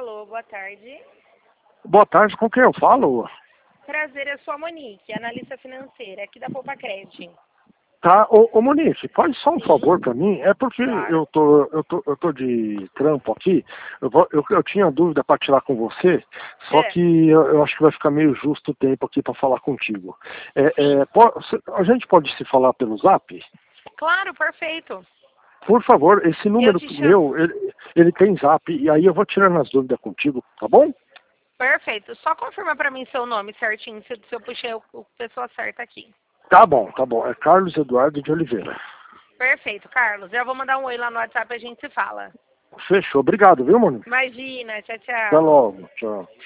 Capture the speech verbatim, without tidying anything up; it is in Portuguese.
Alô, boa tarde. Boa tarde, com quem eu falo? Prazer, eu sou a Monique, analista financeira aqui da Poupa Cred. Tá, ô, ô Monique, faz só um Sim, favor pra mim, é porque claro. eu tô, eu tô, eu tô de trampo aqui, eu, vou, eu, eu tinha dúvida pra tirar com você, só É, que eu, eu acho que vai ficar meio justo o tempo aqui pra falar contigo. É, é, po- a gente pode se falar pelo Zap? claro, perfeito. Por favor, esse Eu número te chamo. meu, ele, ele tem Zap, e aí eu vou tirando as dúvidas contigo, tá bom? Perfeito. Só confirma pra mim seu nome certinho, se, se eu puxei o, o pessoa certa aqui. Tá bom, tá bom, é Carlos Eduardo de Oliveira. Perfeito, Carlos. Eu vou mandar um oi lá no WhatsApp e a gente se fala. Fechou, obrigado, viu, Monique? Imagina, tchau, Até tchau. logo, tchau.